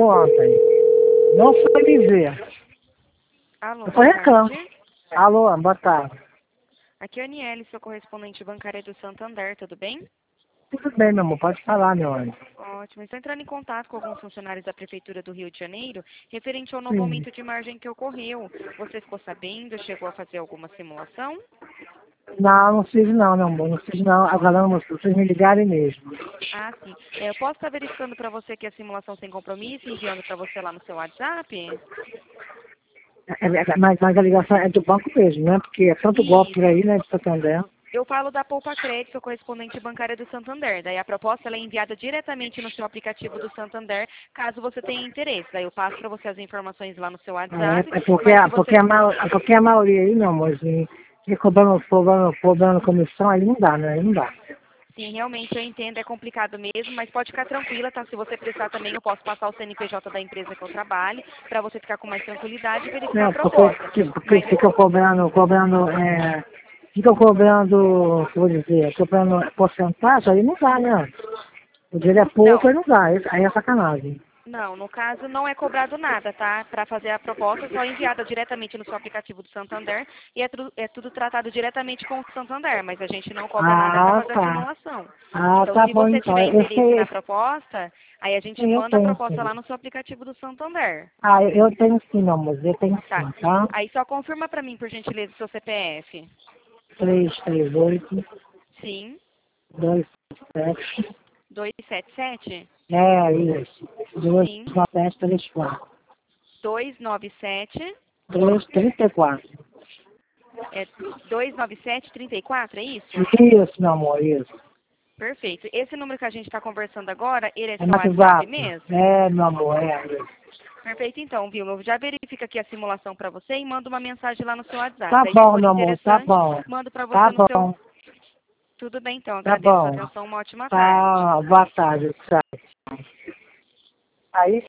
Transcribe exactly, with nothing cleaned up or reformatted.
ligou ontem. Não foi me ver. Alô, Eu falei, boa reclamo. tarde. Alô, boa tarde. Aqui é a Aniele, sua correspondente bancária do Santander, tudo bem? Tudo bem, meu amor, pode falar, meu anjo. Ótimo. Estou entrando em contato com alguns funcionários da Prefeitura do Rio de Janeiro, referente ao novo Sim. aumento de margem que ocorreu. Você ficou sabendo? Chegou a fazer alguma simulação? Não, não fiz não, meu amor, não fiz não. Agora não, vocês me ligarem mesmo. Ah, sim. É, eu posso estar verificando para você que a simulação sem compromisso, enviando para você lá no seu WhatsApp? É, é, mas, mas a ligação é do banco mesmo, né? Porque é tanto golpe por Isso. aí, né, de Santander. Eu falo da Poupa Crédito, correspondente bancária do Santander. Daí a proposta ela é enviada diretamente no seu aplicativo do Santander, caso você tenha interesse. Daí eu passo para você as informações lá no seu WhatsApp, É, é porque, mas se a- porque, você... a, ma- é porque a maioria aí, meu amor, assim, fica cobrando, cobrando, cobrando comissão, aí não dá, né? Aí não dá. Sim, realmente eu entendo, é complicado mesmo, mas pode ficar tranquila, tá? Se você precisar também, eu posso passar o C N P J da empresa que eu trabalho, para você ficar com mais tranquilidade e verificar a Não, porque, proposta. porque, porque Mas, fica cobrando, cobrando, é, fica cobrando, vou dizer, cobrando porcentagem, aí não dá, né? O dinheiro é pouco, não, aí não dá, aí aí é sacanagem. não, no caso não é cobrado nada, tá? Para fazer a proposta, só é enviada diretamente no seu aplicativo do Santander e é, tudo é tudo tratado diretamente com o Santander, mas a gente não cobra nada para Ah, fazer a tá. simulação. Ah, Então, tá se bom você então. tiver Eu interesse na sei, proposta, aí a gente eu manda a tenho proposta sim. lá no seu aplicativo do Santander. Ah, eu tenho sim, meu amor, eu tenho Tá. sim, tá? Aí só confirma para mim, por gentileza, o seu C P F. três três oito, Sim, dois sete, dois sete sete. é isso, dois Sim, sete três quatro, dois nove sete. dois trinta e quatro. É dois nove sete trinta e quatro, é isso? Isso, meu amor, isso. Perfeito. Esse número que a gente está conversando agora, ele é É seu no WhatsApp WhatsApp. mesmo? É, meu amor, é isso. Perfeito, então, Vilma. Eu já verifico aqui a simulação para você e mando uma mensagem lá no seu WhatsApp. Tá Daí, se bom, for meu amor, tá interessante, bom. mando para você Tá no seu... bom, Tudo bem, então. tá Agradeço a bom. atenção. Uma ótima tarde. Tá, boa tarde, tchau. Aí